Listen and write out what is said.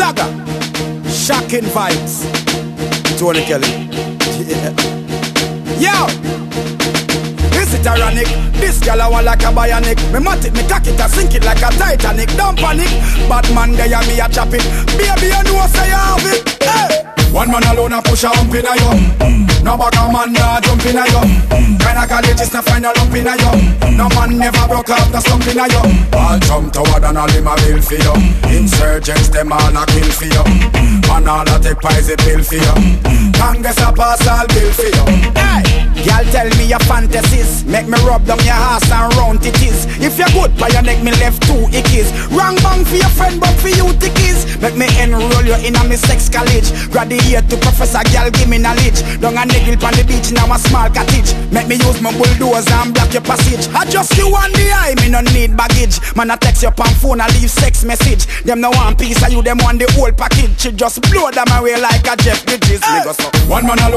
Dagger, shocking vibes. Tony Kelly. Yeah. Yo. Is it ironic? This girl I want like a bionic. Me mat it, me cock it, I sink it like a Titanic. Don't panic, bad man there and me a chop it. Baby you know say you have it. Hey. One man alone a push a hump in a you. No bag a man nah jump in a you. Kinda college is to find a lump in a you. No man never broke off the slump in a you. All jump toward and all him a bill for you. Insurgents them all a kill for you. Man all a take pies a bill for you. Congress a pass all bill for you. Hey. Y'all tell me your fantasies. Make me rub down your ass and round it is. If you're good by your neck, me left two ickies. Wrong bang for your friend, but for you tickies. Make me enroll you in a me sex college. Graduate to professor, girl, give me knowledge. Down a niggle on the beach, now a small cottage. Make me use my bulldozer and block your passage. I just you on the eye, me no need baggage. Man, I text your pan phone, I leave sex message. Them no one piece of you, them want the whole package. She just blow them away like a Jeff Bridges. One man alone.